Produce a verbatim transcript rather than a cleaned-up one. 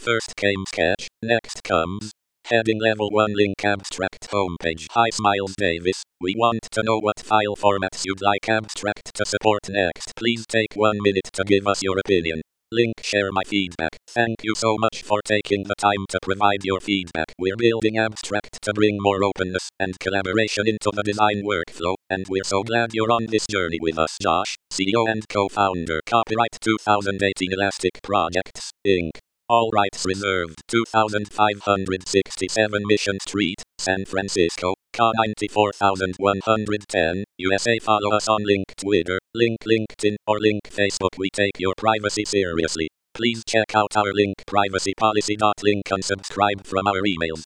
First came Sketch, next comes Heading Level one Link Abstract Homepage. Hi Smiles Davis, we want to know what file formats you'd like Abstract to support next. Please take one minute to give us your opinion. Link Share my feedback. Thank you so much for taking the time to provide your feedback. We're building Abstract to bring more openness and collaboration into the design workflow, and we're so glad you're on this journey with us. Josh, C E O and co-founder. Copyright two thousand eighteen Elastic Projects, Incorporated. All rights reserved. two thousand five hundred sixty-seven Mission Street, San Francisco, C A nine four one one zero, U S A. Follow us on Link Twitter, Link LinkedIn, or Link Facebook. We take your privacy seriously. Please check out our Link privacy policy. Link and subscribe from our emails.